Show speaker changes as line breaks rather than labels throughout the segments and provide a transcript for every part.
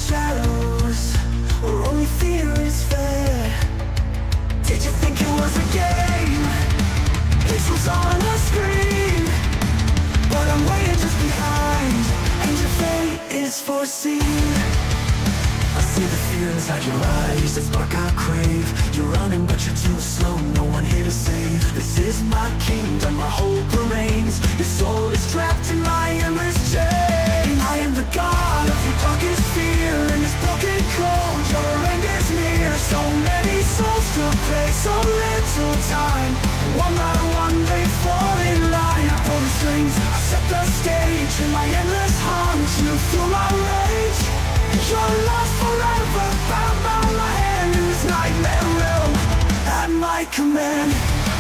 shadows, or only fear is fair? Did you think it was a game? This was on a screen, but I'm waiting just behind, and your fate is foreseen. I see the fear inside your eyes, that spark I crave. You're running but you're too slow, no one here to save. This is my kingdom, my hope remains. Your soul is trapped in my endless chain. I am the god of your darkest fear, in this broken code your end is near. So many souls to pay, so little time. One by one they fall in line. I pull the strings, I set the stage. In my endless hunt, you feel my rage. You're lost forever, bound by my hand in this nightmare realm, at my command.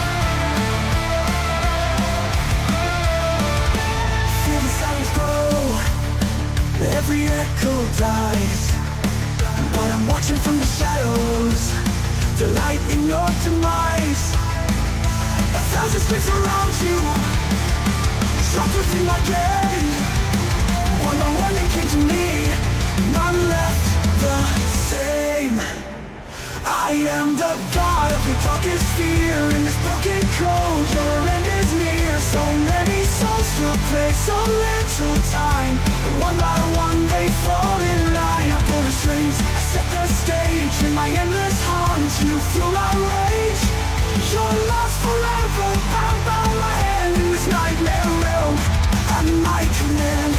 Feel the silence grow, every echo dies, but I'm watching from the shadows, delight in your demise. 1,000 spirits around you, trapped within my game. One by one they came to me, none left the same. I am the god of your darkest fear, in this broken code your end is near. So many souls to play, so little time, and one by one they fall in line. I pull the strings, I set the stage. In my endless hunt, you feel my rage. You're lost forever, bound by my hand in this nightmare realm, at my command.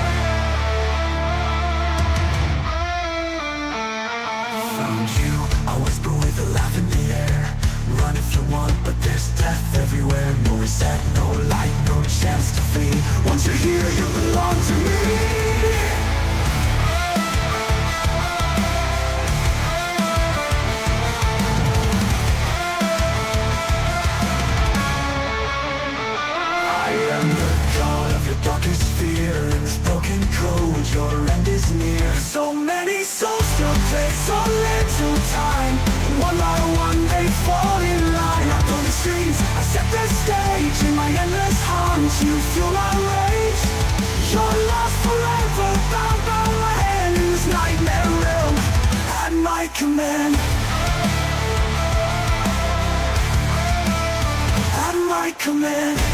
Found you, I whisper with a laugh in the air. Run if you want, but there's death everywhere. No reset, no light, no chance to flee. Once you're here, you belong to me. I am the god of your darkest fear, in this broken code your end is near. So many souls to play, so little time, and one by one they fall in line. I pull the strings, I set the stage. In my endless hunt, you feel my rage. You're lost forever, bound by my hand in this nightmare realm, at my command. At my command.